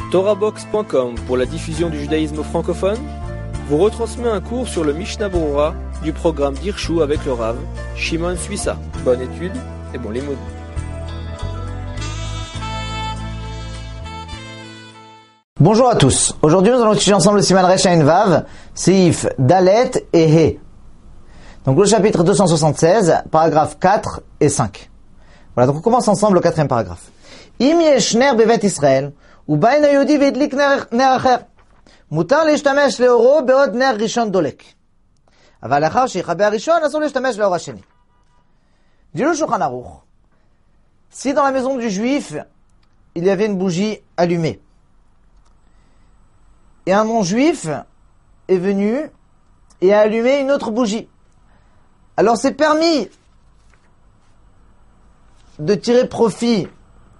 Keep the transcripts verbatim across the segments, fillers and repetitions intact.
Torahbox point com pour la diffusion du judaïsme francophone vous retransmet un cours sur le Mishnah Berurah du programme d'Hirshu avec le Rav Shimon Suissa. Bonne étude et bon limoud. Bonjour à tous. Aujourd'hui, nous allons étudier ensemble le Siman Resh Ayin Vav, Seif, Dalet et He. Donc le chapitre deux cent soixante-seize, paragraphes quatre et cinq. Voilà, donc on commence ensemble le quatrième paragraphe. Im yesh ner bevet Israël, ou bain hayodi vedlik ner acher, mutar להשתמש לאורו בעוד נר ראשון דולק. אבל לאחר שיכבה הראשון, אסור להשתמש לאור השני. Dit le Shulchan Aruch, si dans la maison du juif, il y avait une bougie allumée, et un non-juif est venu et a allumé une autre bougie, alors c'est permis de tirer profit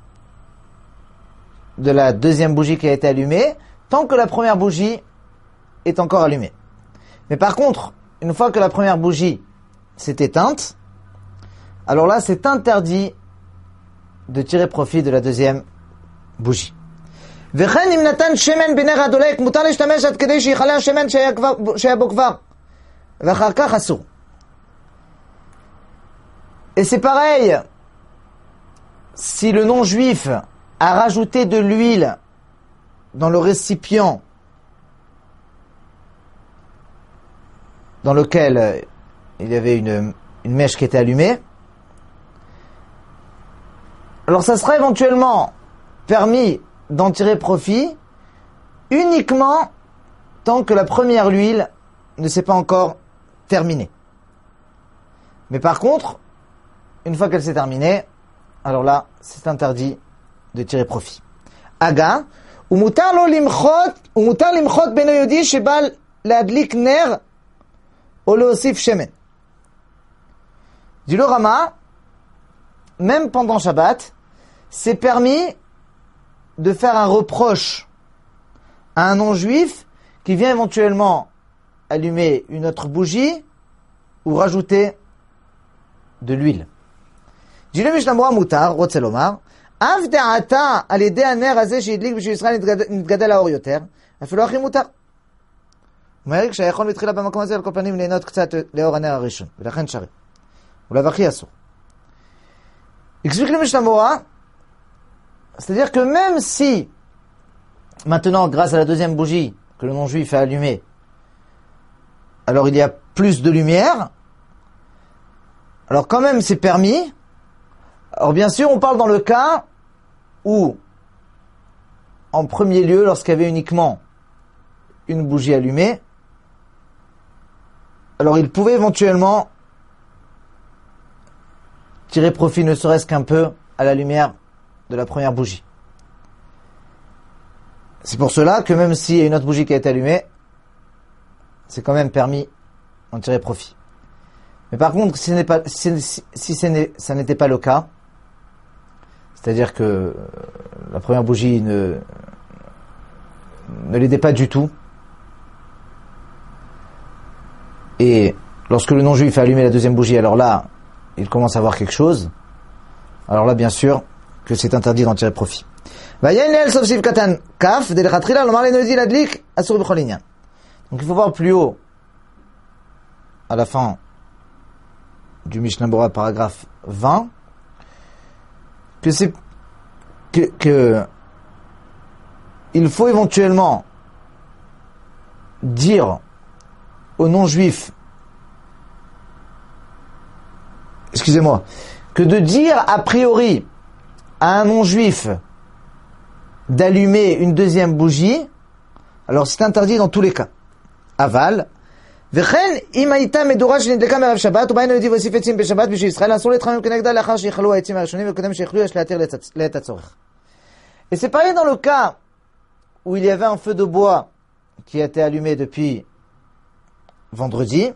de la deuxième bougie qui a été allumée, tant que la première bougie est encore allumée. Mais par contre, une fois que la première bougie s'est éteinte, alors là c'est interdit de tirer profit de la deuxième bougie. וכן אם נתן שמן בנר הדולק, מותר להשתמש עד כדי שיכלה השמן שהיה, כבר, שהיה בו כבר, ואחר כך אסור. Et c'est pareil, si le non-juif a rajouté de l'huile dans le récipient dans lequel il y avait une, une mèche qui était allumée, alors ça sera éventuellement permis d'en tirer profit uniquement tant que la première huile ne s'est pas encore terminée. Mais par contre, une fois qu'elle s'est terminée, alors là, c'est interdit de tirer profit. Aga, ומותר לו למחות, ומותר למחות בין היהודי שבא להדליק נר או להוסיף שמן. Dit le Rama, même pendant Shabbat, c'est permis de faire un reproche à un non-juif qui vient éventuellement allumer une autre bougie ou rajouter de l'huile. Dit le Mishnah Berurah mutar, רוצה לומר, אף דעתה על ידי הנר הזה שהדליק בשביל ישראל נתגדל האור יותר, אפילו הכי מותר. הוא אומר שהיכול מתחילה במקום הזה על כל פנים ליהנות קצת לאור הנר הראשון, ולכן שרי. אולי הכי אסור. Explique le Mishnah Berurah, c'est-à-dire que même si, maintenant, grâce à la deuxième bougie que le non-juif a allumée, alors il y a plus de lumière, alors quand même c'est permis. Alors bien sûr, on parle dans le cas où, en premier lieu, lorsqu'il y avait uniquement une bougie allumée, alors il pouvait éventuellement tirer profit ne serait-ce qu'un peu à la lumière de la première bougie. C'est pour cela que même s'il y a une autre bougie qui a été allumée, c'est quand même permis d'en tirer profit. Mais par contre, si, ce n'est pas, si, si, si ce n'est, ça n'était pas le cas, c'est-à-dire que la première bougie ne, ne l'aidait pas du tout, et lorsque le non-juif a allumé la deuxième bougie, alors là, il commence à voir quelque chose, alors là, bien sûr, que c'est interdit d'en tirer profit. Donc il faut voir plus haut, à la fin du Mishnah Berurah, paragraphe vingt, que c'est que, que il faut éventuellement dire aux non-juifs, excusez-moi, que de dire a priori à un non-juif d'allumer une deuxième bougie, alors c'est interdit dans tous les cas. Aval, וכן אם הייתה מדורה שנדלקה מערב שבת ובא היהודי והוסיף עצים בשבת בשביל ישראל, אסור להתחמם כנגדה לאחר שיכלו העצים הראשונים וקודם שיכלו יש להתיר לעת הצורך. Et c'est pareil dans le cas où il y avait un feu de bois qui a été allumé depuis vendredi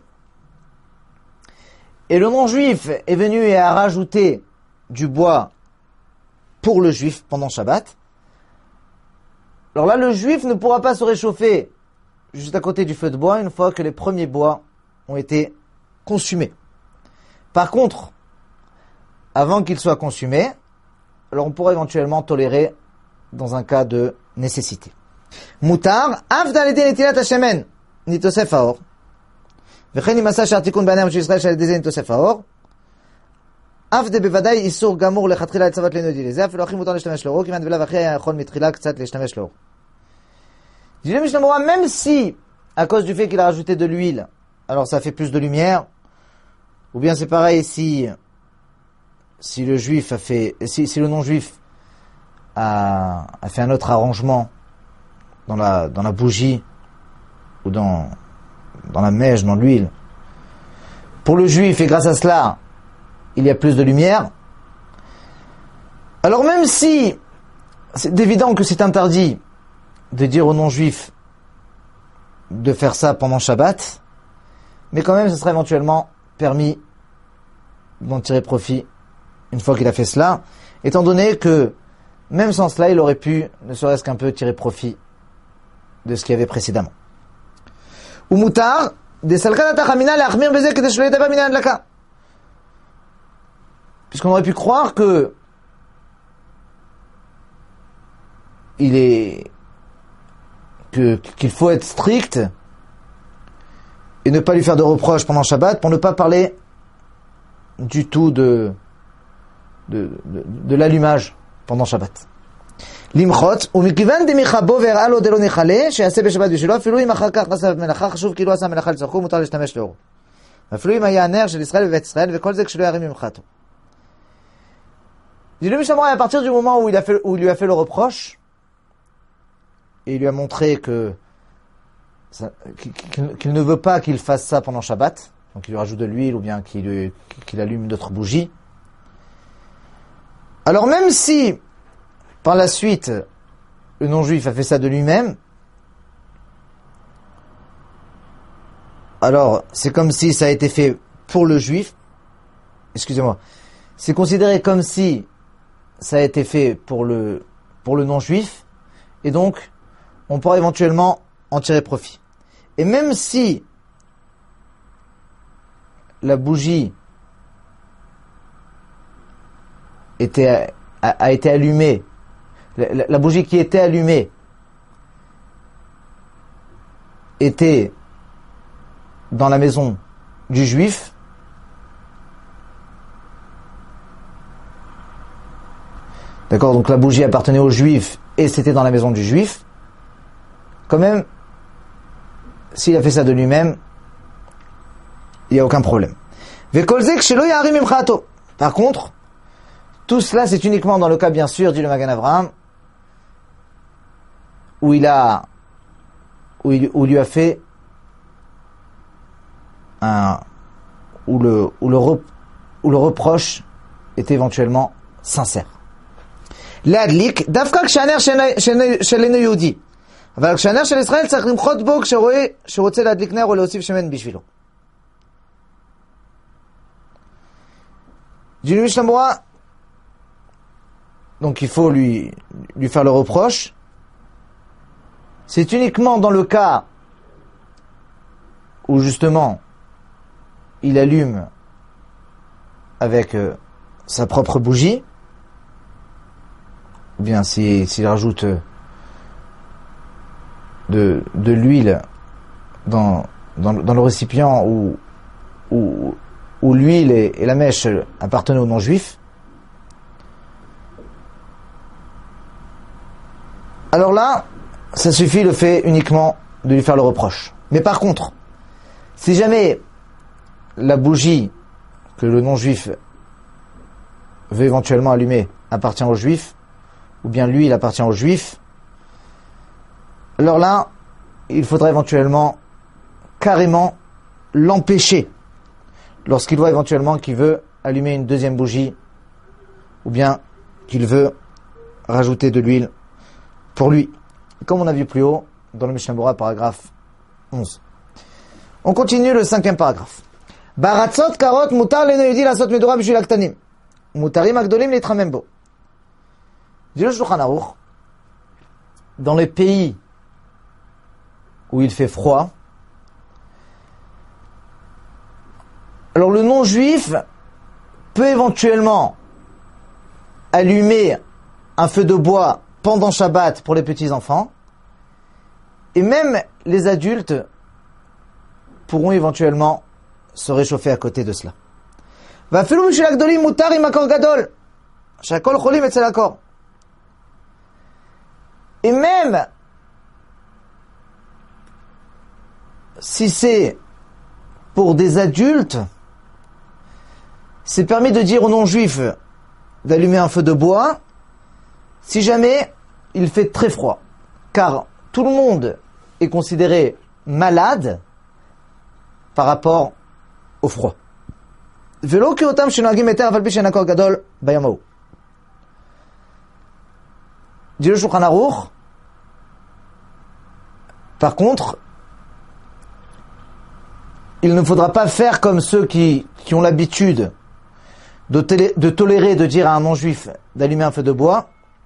et le non-juif est venu et a rajouté du bois pour le juif pendant Shabbat. Alors là, le juif ne pourra pas se réchauffer juste à côté du feu de bois une fois que les premiers bois ont été consumés. Par contre, avant qu'ils soient consumés, alors on pourra éventuellement tolérer dans un cas de nécessité. Mutar, avda l'idée netilat hashemen, nitosef haor. Vechen imasa shartikun banam chez Israël shal yedei nitosef haor. Avde bevadai isur gamur lechatchila etzavat lenodi lezeh, אפילו הכי מותר להשתמש לאור, כיוון ולאו הכי היה יכול מתחילה קצת להשתמש לאור. Dit le Mishnah Berurah, même si, à cause du fait qu'il a rajouté de l'huile, alors ça fait plus de lumière, ou bien c'est pareil si, si le juif a fait, si, si le non-juif a, a fait un autre arrangement dans la, dans la bougie, ou dans, dans la mèche, dans l'huile. Pour le juif, et grâce à cela, il y a plus de lumière. Alors même si, c'est évident que c'est interdit de dire aux non-juifs de faire ça pendant Shabbat, mais quand même, ce serait éventuellement permis d'en tirer profit une fois qu'il a fait cela, étant donné que, même sans cela, il aurait pu, ne serait-ce qu'un peu, tirer profit de ce qu'il y avait précédemment. Ou mutar, des salkanata chamina l'achmir bezeh kedei shelo yedava mina hadlaka. Puisqu'on aurait pu croire que il est que qu'il faut être strict et ne pas lui faire de reproches pendant Shabbat pour ne pas parler du tout de de, de, de l'allumage pendant Shabbat. Limchot umikivan demichabo ver'a lo delo nechale sheyaseh beshabbat bishvilo afilu im achar kach asav melacha chashuv כאילו עשה מלאכה לצורכו מותר להשתמש לאור. ואפילו אם היה הנר של ישראל בבית ישראל וכל זה כשלא ירים ממחתו. Dit le Mishnah Berurah, à partir du moment où il a fait, où il lui a fait le reproche, et il lui a montré que ça, qu'il, qu'il ne veut pas qu'il fasse ça pendant Shabbat, donc il lui rajoute de l'huile ou bien qu'il, lui, qu'il allume d'autres bougies. Alors même si par la suite le non-juif a fait ça de lui-même, alors c'est comme si ça a été fait pour le juif. Excusez-moi, c'est considéré comme si ça a été fait pour le pour le non-juif, et donc on pourra éventuellement en tirer profit. Et même si la bougie était a, a été allumée, la, la bougie qui était allumée était dans la maison du juif, d'accord, donc la bougie appartenait au juif et c'était dans la maison du juif, quand même, s'il a fait ça de lui-même, il n'y a aucun problème. Par contre, tout cela c'est uniquement dans le cas, bien sûr, dit le Magan Avraham, où il a, où il, où il lui a fait un, où le, où le, re, où le reproche est éventuellement sincère. להדליק, דווקא כשהנר שלנו יהודי. אבל כשהנר של ישראל צריך למחות בו כשרואה שרוצה להדליק נר או להוסיף שמן בשבילו. Dit le Mishnah Berurah, donc il faut lui, lui faire le reproche. C'est uniquement dans le cas où justement il allume avec euh, sa propre bougie, ou bien s'il si, si rajoute de, de l'huile dans, dans, dans le récipient où, où, où l'huile et, et la mèche appartenaient aux non-juifs, alors là, ça suffit le fait uniquement de lui faire le reproche. Mais par contre, si jamais la bougie que le non-juif veut éventuellement allumer appartient aux juifs, ou bien lui, il appartient aux juifs, alors là, il faudra éventuellement carrément l'empêcher lorsqu'il voit éventuellement qu'il veut allumer une deuxième bougie, ou bien qu'il veut rajouter de l'huile pour lui. Comme on a vu plus haut dans le Mishnah Berurah, paragraphe onze. On continue le cinquième paragraphe. Baratzot karot mutar leno yehudi lasot medura bishvil haktanim. Mutarim agdolim litramem bo. Dit le Shulchan Aruch, dans les pays où il fait froid, alors le non-juif peut éventuellement allumer un feu de bois pendant Shabbat pour les petits-enfants. Et même les adultes pourront éventuellement se réchauffer à côté de cela. ואפילו בשביל הגדולים מותר עם מקור גדול, שהכל חולים אצל הקור. Et même si c'est pour des adultes, c'est permis de dire aux non-juifs d'allumer un feu de bois si jamais il fait très froid. Car tout le monde est considéré malade par rapport au froid. ולא כאותם שנוהגים היתר אף על פי שאין הקור גדול ביום ההוא. Dit le Shulchan Aruch, par contre, il ne faudra pas faire comme ceux qui, qui ont l'habitude de, télé, de tolérer de dire à un non-juif d'allumer un feu de bois,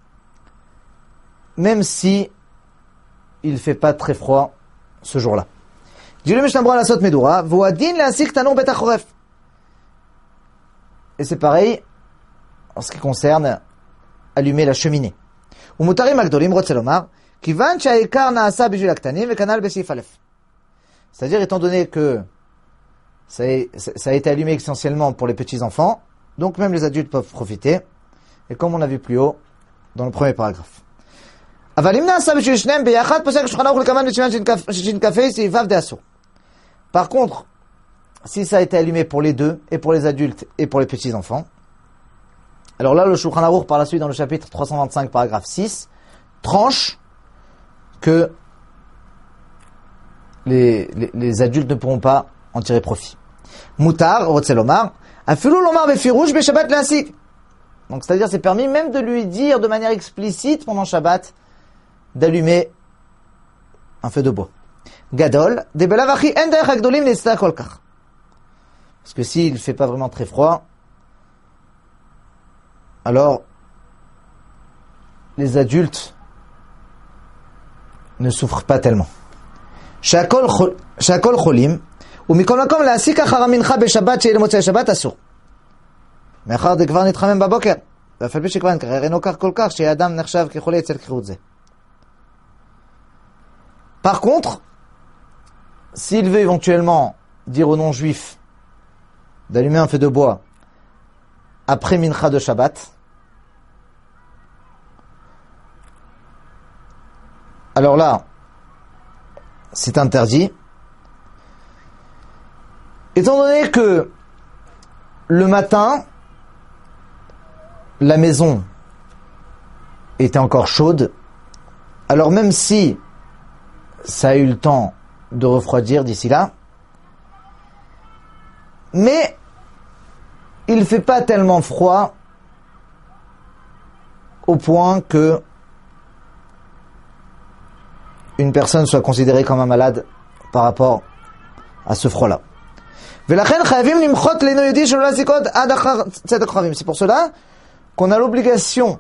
même si il ne fait pas très froid ce jour-là. Dit le Mishnah Berurah Lasot Medura, Voadin le'asik tanur bet hachoref. Et c'est pareil en ce qui concerne allumer la cheminée. ומותרים הגדולים רוצה לומר, כיוון שהעיקר נעשה בשביל הקטנים וכנ"ל בסעיף א'. C'est-à-dire, étant donné que ça a, ça a été allumé essentiellement pour les petits-enfants, donc même les adultes peuvent profiter, et comme on a vu plus haut dans le premier paragraphe. אבל אם נעשה בשביל שניהם ביחד, פוסק השולחן ערוך לקמן בסימן ש"כ סעיף ו' דאסור. Par contre, si ça a été allumé pour les deux, et pour les adultes, et pour les petits-enfants, alors là, le Shulchan Aruch, par la suite, dans le chapitre trois cent vingt-cinq, paragraphe six, tranche que les, les, les adultes ne pourront pas en tirer profit. Mutar, Rotze Lomar, Afilou Lomar Befirouj Be Shabbat Le'asik. Donc, c'est-à-dire, c'est permis même de lui dire de manière explicite pendant Shabbat d'allumer un feu de bois. Gadol, De Belavachi En Derech Hagdolim Ne'tzta Kol Kach. Parce que s'il ne fait pas vraiment très froid, alors les adultes ne souffrent pas tellement. Shakol cholim, ou mikol makom להעסיק אחר המנחה בשבת שיהיה למוצאי שבת אסור. מאחר דכבר נתחמם בבוקר, ואף על פי שכבר נקרר אינו כך כל כך שהאדם נחשב כחולה אצל קרירות זה. Par contre, s'il veut éventuellement dire aux non-juifs d'allumer un feu de bois après mincha de Shabbat, alors là, c'est interdit. Étant donné que le matin, la maison était encore chaude, alors même si ça a eu le temps de refroidir d'ici là, mais il ne fait pas tellement froid au point que une personne soit considérée comme un malade par rapport à ce froid-là. C'est pour cela qu'on a l'obligation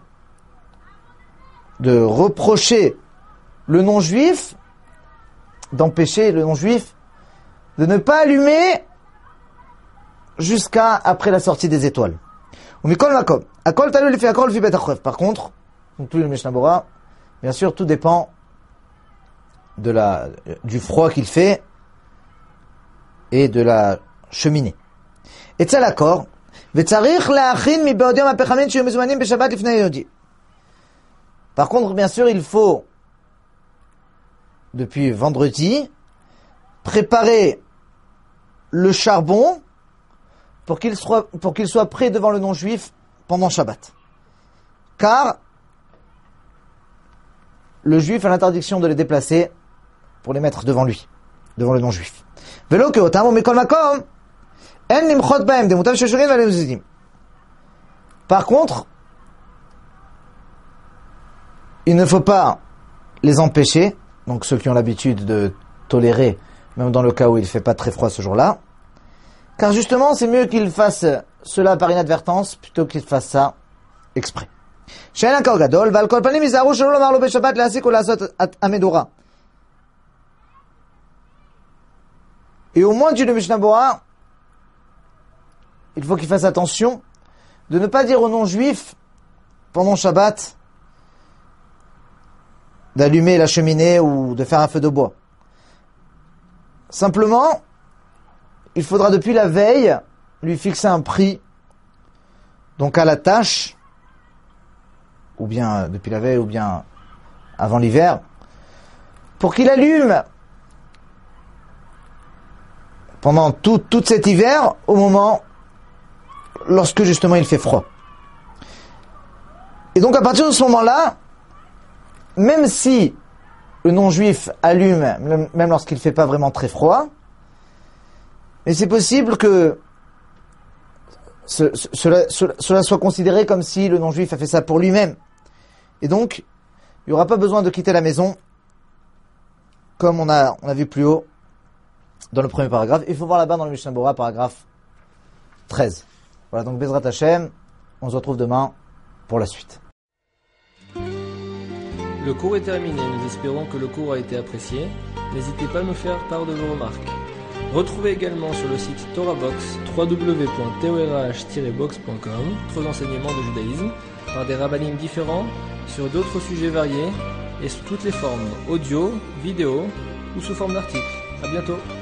de reprocher le non-juif, d'empêcher le non-juif de ne pas allumer jusqu'à après la sortie des étoiles. Par contre, donc tout le Mishnah Berurah, bien sûr, tout dépend de la, du froid qu'il fait et de la cheminée. Et ça l'accord. Par contre, bien sûr, il faut, depuis vendredi, préparer le charbon pour qu'il soit, pour qu'il soit prêt devant le non-juif pendant Shabbat. Car le juif a l'interdiction de les déplacer pour les mettre devant lui, devant le non-juif. Par contre, il ne faut pas les empêcher, donc ceux qui ont l'habitude de tolérer, même dans le cas où il ne fait pas très froid ce jour-là, car justement c'est mieux qu'ils fassent cela par inadvertance plutôt qu'ils fassent ça exprès. Et au moins, dit le Mishnah Berurah, il faut qu'il fasse attention de ne pas dire aux non-juifs pendant Shabbat d'allumer la cheminée ou de faire un feu de bois. Simplement, il faudra depuis la veille lui fixer un prix, donc à la tâche, ou bien depuis la veille, ou bien avant l'hiver, pour qu'il allume pendant tout, tout cet hiver, au moment lorsque justement il fait froid. Et donc à partir de ce moment-là, même si le non-juif allume, même lorsqu'il ne fait pas vraiment très froid, mais c'est possible que ce, ce, cela, cela soit considéré comme si le non-juif a fait ça pour lui-même. Et donc, il n'y aura pas besoin de quitter la maison, comme on a, on a vu plus haut dans le premier paragraphe. Il faut voir là-bas dans le Mishnah Berurah, paragraphe treize. Voilà, donc Bezrat Hashem, on se retrouve demain pour la suite. Le cours est terminé, nous espérons que le cours a été apprécié. N'hésitez pas à nous faire part de vos remarques. Retrouvez également sur le site TorahBox, w w w point torah tiret box point com, d'autres enseignements de judaïsme, par des rabbinim différents, sur d'autres sujets variés, et sous toutes les formes, audio, vidéo ou sous forme d'articles. À bientôt.